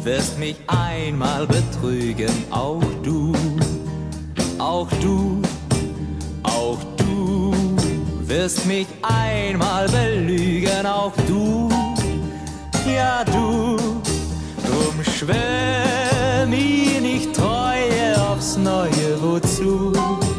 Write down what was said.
wirst mich einmal betrügen, auch du, auch du, auch du wirst mich einmal belügen, auch du, ja du, drum schwör mir nicht Treue aufs Neue, wozu?